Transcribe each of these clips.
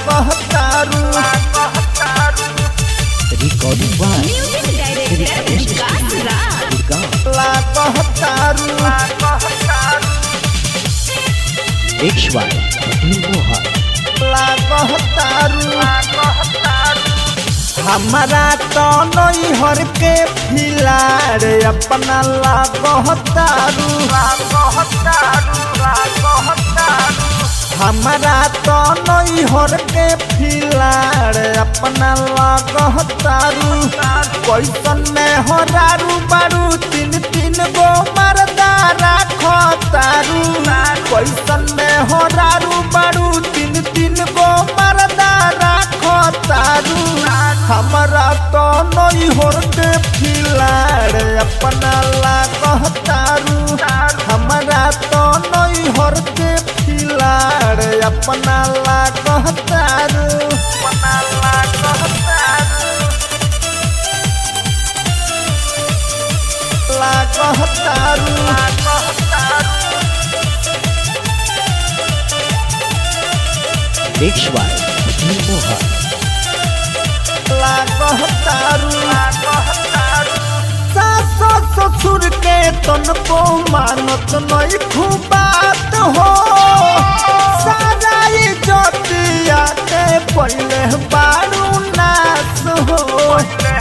लागतारू recording by Shri Ganesh studio लागतारू mix by Mohan लागतारू हमारा तो नई हर के फिलाड़ अपना लागतारू हमारा तो नई हर के फिलाड़ अपना लागतारू कैसन में होरारू बारू तीन तीन गो मरदा राखतारू कैसन में होरारू बारू तीन तीन गो मरदा राखतारू हमारा तो नई हर के फिलाड़ अपना लागतारू हमारा तो नई हर के फिलाड़ अपना लागतारू लागतारू मिक्स बाय मोहन लागतारू सास ससुर के तन को मानत नहीं खूबात हो सारा इज्जतिया के पहले बारू नाश हो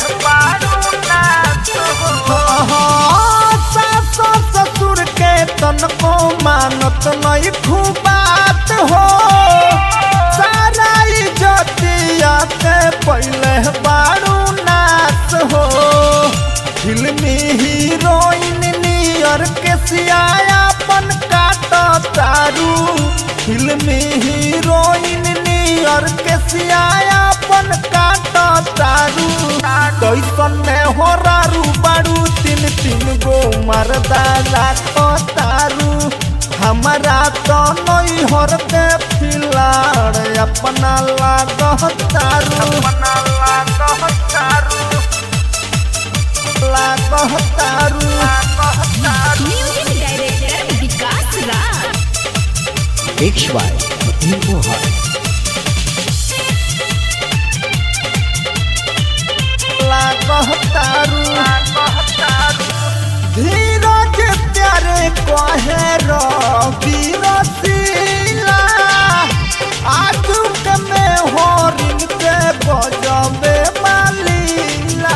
सास ससुर के तन को मानत नहीं खूबात हो सारा इज्जतिया के पहले बारू नाश हो फिल्मी हीरोइन नियर के सियापन काटतारू फिल्मी हीरोइन नियर के सियापन काटतारू कैसन में होरारू बारू तीन तीन गो मरदा राखतारू हमारा तो नई हर के फिलाड़ अपना लागतारू लागतारू मिक्स बाय मोहन लागतारू धीरज प्यारे कहे रवि रसीला आजुक में होरिन के बजबे मालीला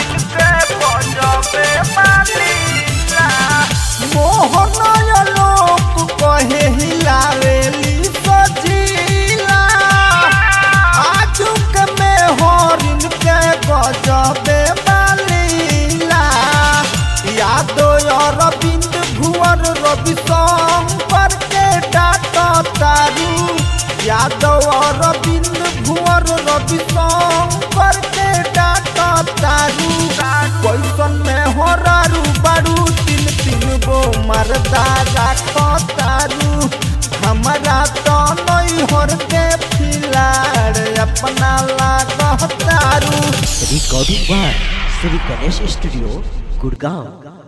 मोहन लोक कहे हिलावेली सजीला आजुक में होरिन के गजबे मालीला यादो अरविंद भुवर रवि शंकर के डाटतारू यादव अरविंद भुवर रवि शंकर के डाटतारू कैसन में होरारू बारू तीन तीन गो मरदा राखतारू हमारा तो नई हर के फिलाड़ अपना लागतारू recording by Shri Ganesh studio Gurgaon.